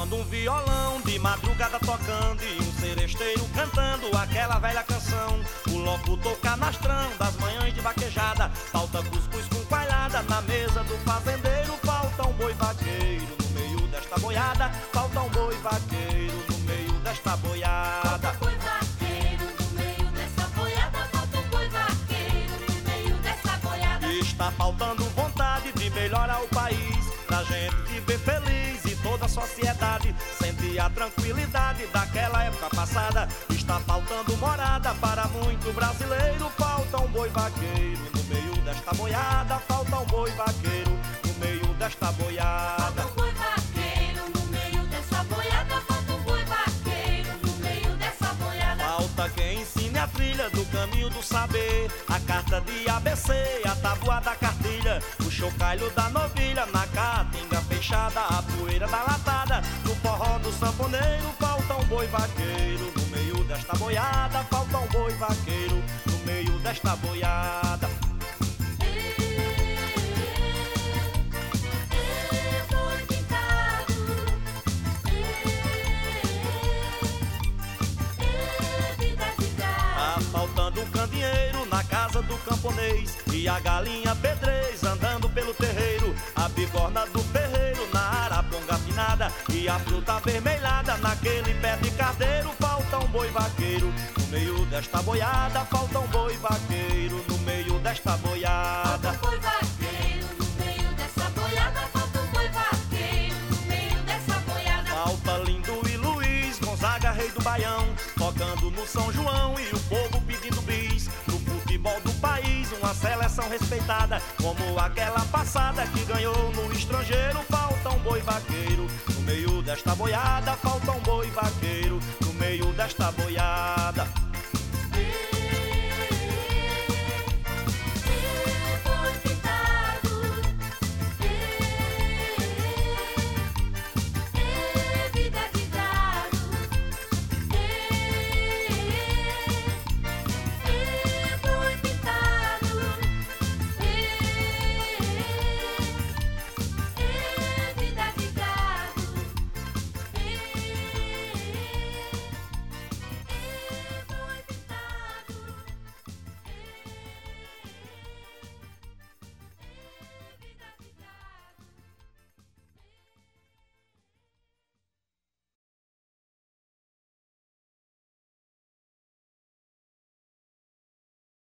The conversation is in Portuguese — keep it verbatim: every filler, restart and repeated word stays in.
Faltando um violão de madrugada tocando e um seresteiro cantando aquela velha canção. O locutor canastrão das manhãs de vaquejada. Falta cuscuz com coalhada na mesa do fazendeiro. Falta um boi vaqueiro no meio desta boiada. Falta um boi vaqueiro no meio desta boiada. Falta um boi vaqueiro no meio dessa boiada. Falta um boi vaqueiro no meio dessa boiada. E está faltando vontade de melhorar o país, pra gente viver feliz e toda a sociedade sentir a tranquilidade daquela época passada. Está faltando morada para muito brasileiro. Falta um boi vaqueiro no meio desta boiada. Falta um boi vaqueiro no meio desta boiada. Falta um boi vaqueiro no meio dessa boiada. Falta um boi vaqueiro no meio dessa boiada. Falta quem ensine a trilha do caminho do saber, a carta de A B C, a tábua da cartilha, o chocalho da novilha na caatinga fechada, a poeira da latada, no forró do sanfoneiro. Falta um boi vaqueiro no meio desta boiada. Falta um boi vaqueiro no meio desta boiada. Faltando um candeeiro na casa do camponês e a galinha pedrez andando pelo terreiro, a bigorna do ferreiro na araponga afinada e a fruta avermelhada naquele pé de carneiro. Falta um boi vaqueiro no meio desta boiada. Falta um boi vaqueiro no meio desta boiada. Falta um boi vaqueiro no meio dessa boiada. Falta um boi vaqueiro no meio dessa boiada. Falta Lindo e Luiz Gonzaga, rei do Baião, tocando no São João e o povo pedindo bis. No futebol do país, uma seleção respeitada, como aquela passada que ganhou no estrangeiro. Falta um boi vaqueiro no meio desta boiada. Falta um boi vaqueiro no meio desta boiada.